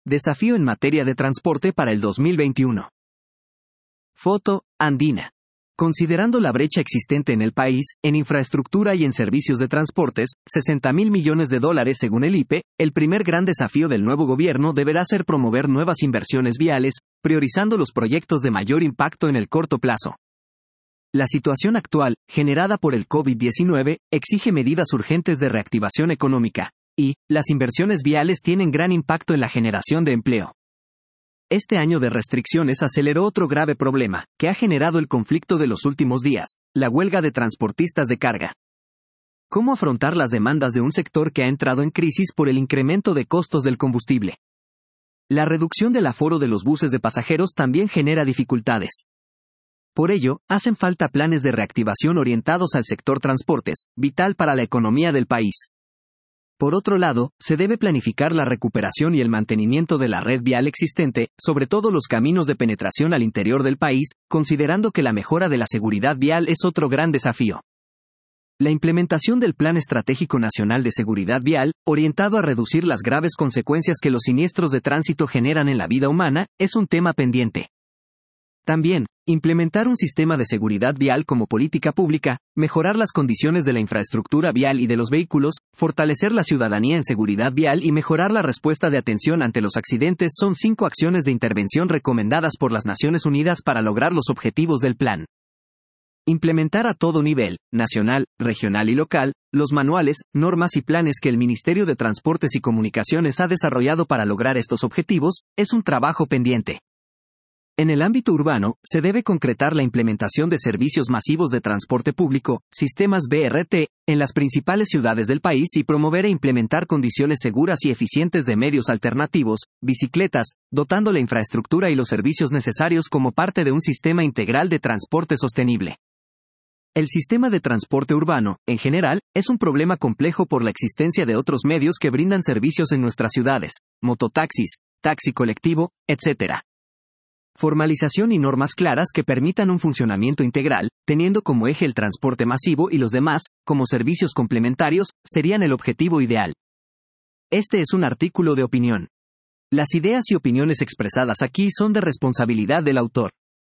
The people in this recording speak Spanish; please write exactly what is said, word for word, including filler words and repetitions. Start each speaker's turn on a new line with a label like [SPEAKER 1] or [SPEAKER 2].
[SPEAKER 1] desafío en materia de transporte para el dos mil veintiuno. Foto, Andina. Considerando la brecha existente en el país, en infraestructura y en servicios de transportes, sesenta mil millones de dólares según el I P E, el primer gran desafío del nuevo gobierno deberá ser promover nuevas inversiones viales, priorizando los proyectos de mayor impacto en el corto plazo. La situación actual, generada por el COVID diecinueve, exige medidas urgentes de reactivación económica, y, las inversiones viales tienen gran impacto en la generación de empleo. Este año de restricciones aceleró otro grave problema, que ha generado el conflicto de los últimos días, la huelga de transportistas de carga. ¿Cómo afrontar las demandas de un sector que ha entrado en crisis por el incremento de costos del combustible? La reducción del aforo de los buses de pasajeros también genera dificultades. Por ello, hacen falta planes de reactivación orientados al sector transportes, vital para la economía del país. Por otro lado, se debe planificar la recuperación y el mantenimiento de la red vial existente, sobre todo los caminos de penetración al interior del país, considerando que la mejora de la seguridad vial es otro gran desafío. La implementación del Plan Estratégico Nacional de Seguridad Vial, orientado a reducir las graves consecuencias que los siniestros de tránsito generan en la vida humana, es un tema pendiente. También, implementar un sistema de seguridad vial como política pública, mejorar las condiciones de la infraestructura vial y de los vehículos, fortalecer la ciudadanía en seguridad vial y mejorar la respuesta de atención ante los accidentes son cinco acciones de intervención recomendadas por las Naciones Unidas para lograr los objetivos del plan. Implementar a todo nivel, nacional, regional y local, los manuales, normas y planes que el Ministerio de Transportes y Comunicaciones ha desarrollado para lograr estos objetivos, es un trabajo pendiente. En el ámbito urbano, se debe concretar la implementación de servicios masivos de transporte público, sistemas B R T, en las principales ciudades del país y promover e implementar condiciones seguras y eficientes de medios alternativos, bicicletas, dotando la infraestructura y los servicios necesarios como parte de un sistema integral de transporte sostenible. El sistema de transporte urbano, en general, es un problema complejo por la existencia de otros medios que brindan servicios en nuestras ciudades, mototaxis, taxi colectivo, etcétera. Formalización y normas claras que permitan un funcionamiento integral, teniendo como eje el transporte masivo y los demás, como servicios complementarios, serían el objetivo ideal. Este es un artículo de opinión. Las ideas y opiniones expresadas aquí son de responsabilidad del autor.